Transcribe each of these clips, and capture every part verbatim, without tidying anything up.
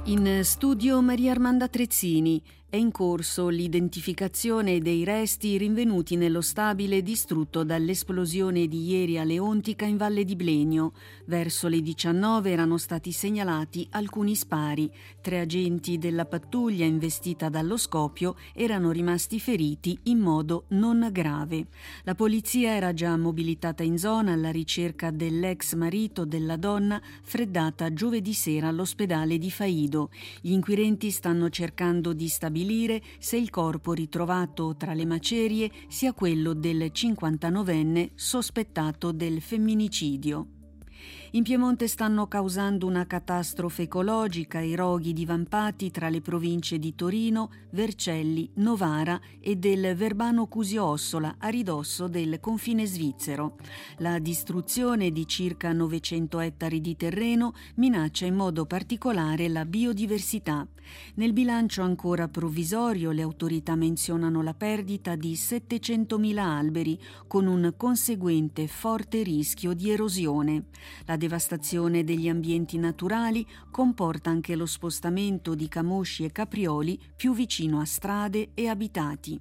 In studio Maria Armanda Trezzini. È in corso l'identificazione dei resti rinvenuti nello stabile distrutto dall'esplosione di ieri a Leontica in Valle di Blegno. Verso le diciannove erano stati segnalati alcuni spari. Tre agenti della pattuglia investita dallo scoppio erano rimasti feriti in modo non grave. La polizia era già mobilitata in zona alla ricerca dell'ex marito della donna freddata giovedì sera all'ospedale di Faido. Gli inquirenti stanno cercando di stabilire se il corpo ritrovato tra le macerie sia quello del cinquantanovenne sospettato del femminicidio. In Piemonte stanno causando una catastrofe ecologica i roghi divampati tra le province di Torino, Vercelli, Novara e del Verbano Cusio-Ossola a ridosso del confine svizzero. La distruzione di circa novecento ettari di terreno minaccia in modo particolare la biodiversità. Nel bilancio ancora provvisorio le autorità menzionano la perdita di settecentomila alberi con un conseguente forte rischio di erosione. La devastazione degli ambienti naturali comporta anche lo spostamento di camosci e caprioli più vicino a strade e abitati.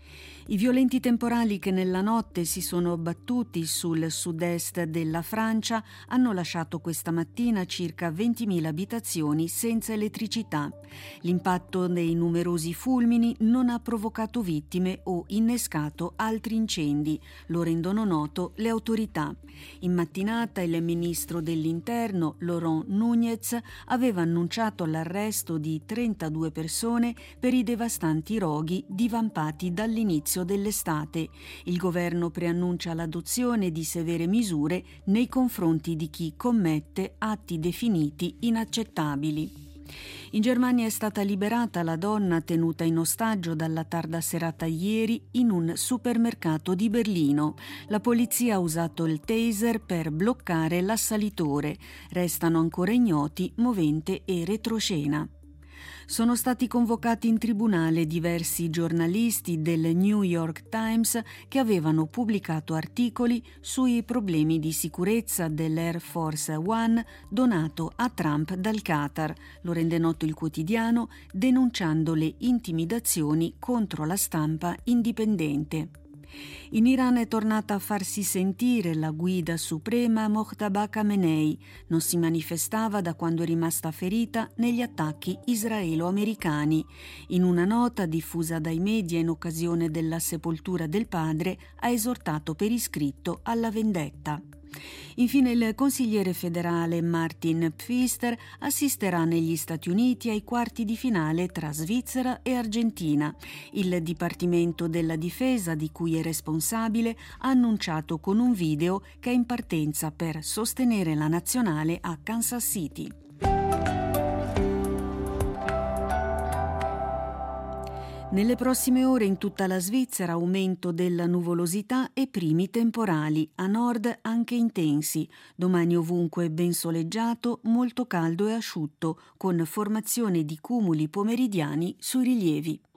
I violenti temporali che nella notte si sono abbattuti sul sud-est della Francia hanno lasciato questa mattina circa ventimila abitazioni senza elettricità. L'impatto dei numerosi fulmini non ha provocato vittime o innescato altri incendi, lo rendono noto le autorità. In mattinata il ministro dell'Interno, Laurent Nunez, aveva annunciato l'arresto di trentadue persone per i devastanti roghi divampati dall'inizio dell'estate. Il governo preannuncia l'adozione di severe misure nei confronti di chi commette atti definiti inaccettabili. In Germania è stata liberata la donna tenuta in ostaggio dalla tarda serata ieri in un supermercato di Berlino. La polizia ha usato il taser per bloccare l'assalitore. Restano ancora ignoti movente e retroscena. Sono stati convocati in tribunale diversi giornalisti del New York Times che avevano pubblicato articoli sui problemi di sicurezza dell'Air Force One donato a Trump dal Qatar. Lo rende noto il quotidiano denunciando le intimidazioni contro la stampa indipendente. In Iran è tornata a farsi sentire la guida suprema Mojtaba Khamenei. Non si manifestava da quando è rimasta ferita negli attacchi israelo-americani. In una nota diffusa dai media in occasione della sepoltura del padre, ha esortato per iscritto alla vendetta. Infine il consigliere federale Martin Pfister assisterà negli Stati Uniti ai quarti di finale tra Svizzera e Argentina. Il Dipartimento della Difesa, di cui è responsabile, ha annunciato con un video che è in partenza per sostenere la nazionale a Kansas City. Nelle prossime ore in tutta la Svizzera aumento della nuvolosità e primi temporali, a nord anche intensi. Domani ovunque ben soleggiato, molto caldo e asciutto, con formazione di cumuli pomeridiani sui rilievi.